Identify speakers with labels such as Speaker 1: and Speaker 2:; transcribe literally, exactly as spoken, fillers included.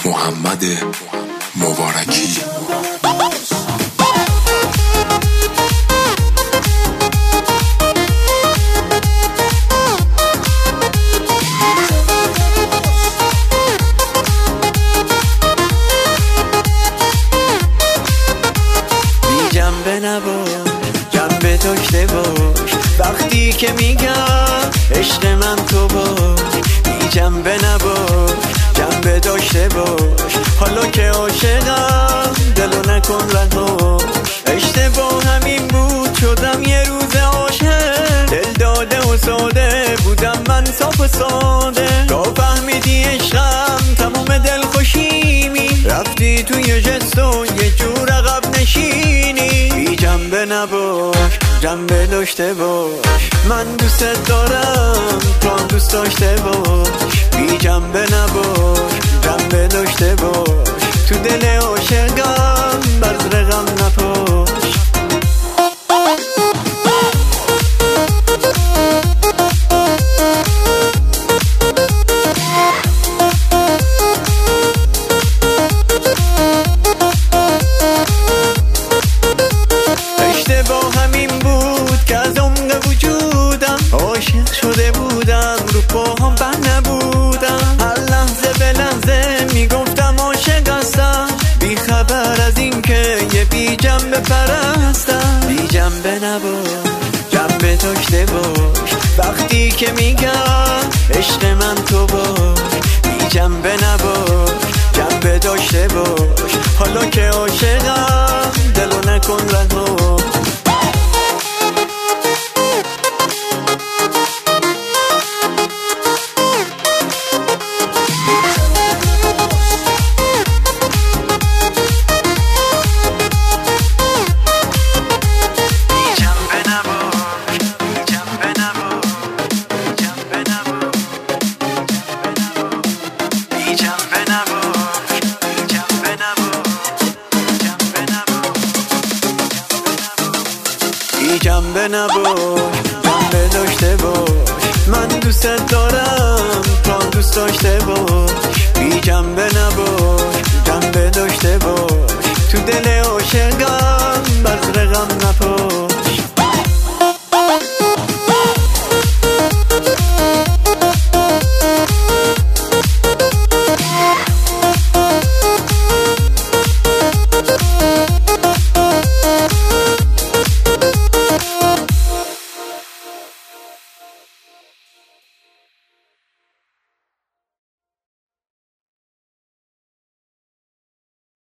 Speaker 1: محمد مبارکی.
Speaker 2: جنبه نباش، جنبه داشته باش وقتی که میگم عشق من تو باش. بی جنبه نباش، جنبه داشته باش حالا که عاشقم دلو نکن رها. اشتباه همین بود شدم یه روز عاشق، دل داده و ساده بودم من صاف و ساده. تا فهمیدی عشقم تمام دل خوشیمی، رفتی توی جست و یه جور عقب نشینی. بی جنبه نباش، جنبه داشته باش من دوست دارم تو هم دوست داشته باش. بی جنبه نباش، جنبه داشته باش تو دل عاشقم بذر غم نپاش. اشتباه همین بود که از عمق وجودم عاشق شده بودم، رو پاهم بند نبودم. هر لحظه به لحظه میگفتم عاشق هستم، بی خبر از این که یه بی جنبه پرستم. بی جنبه نباش، جنبه داشته باش وقتی که میگم عشق من تو باش. بی جنبه نباش، جنبه داشته باش حالا که عاشقم دلو نکن رها. بی جنبه نباش، جنبه داشته باش من دوست دارم تو هم دوست داشته باش. بی جنبه نباش، جنبه داشته باش تو دل عاشقم